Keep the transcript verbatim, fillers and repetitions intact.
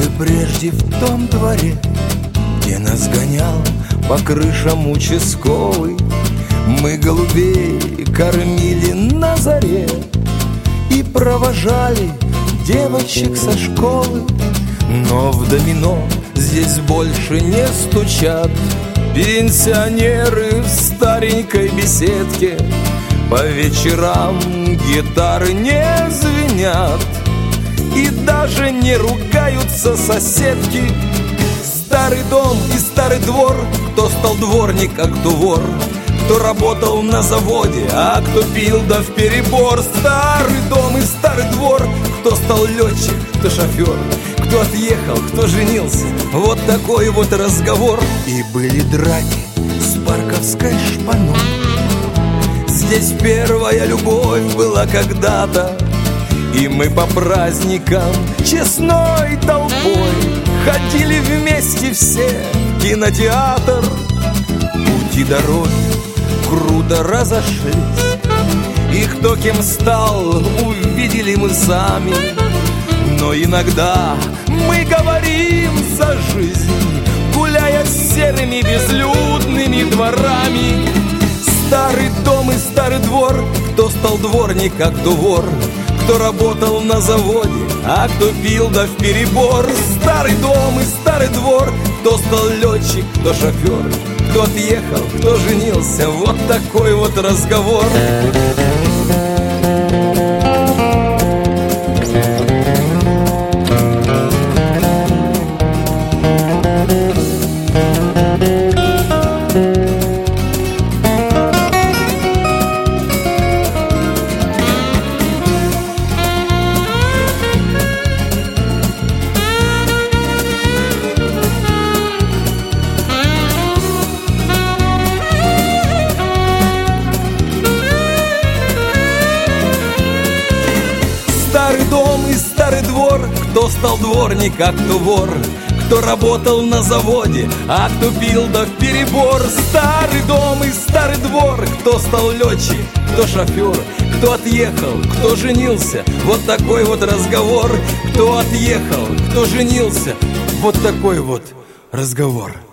и прежде в том дворе, где нас гонял по крышам участковый, мы голубей кормили на заре и провожали девочек со школы. Но в домино здесь больше не стучат пенсионеры в старенькой беседке. По вечерам гитары не звенят и даже не ругаются соседки. Старый дом и старый двор, кто стал дворник, а кто вор, кто работал на заводе, а кто пил да вперебор. Старый дом и старый двор, кто стал летчик, кто шофер, кто отъехал, кто женился. Вот такой вот разговор. И были драки с парковской шпаной. Здесь первая любовь была когда-то, и мы по праздникам честной толпой ходили вместе все в кинотеатр. Пути дороги круто разошлись, и кто кем стал, увидели мы сами. Но иногда мы говорим за жизнь, гуляя серыми безлюдными дворами. Старый дом и старый двор, кто стал дворник, а кто вор, кто работал на заводе, а кто пил да вперебор. Старый дом и старый двор, кто стал летчик, кто шофер, кто отъехал, кто женился. Вот такой вот разговор. Старый дом и старый двор, кто стал дворник, а кто вор, кто работал на заводе, а кто пил да вперебор. Старый дом и старый двор, кто стал летчик, кто шофер, кто отъехал, кто женился. Вот такой вот разговор. Кто отъехал, кто женился. Вот такой вот разговор.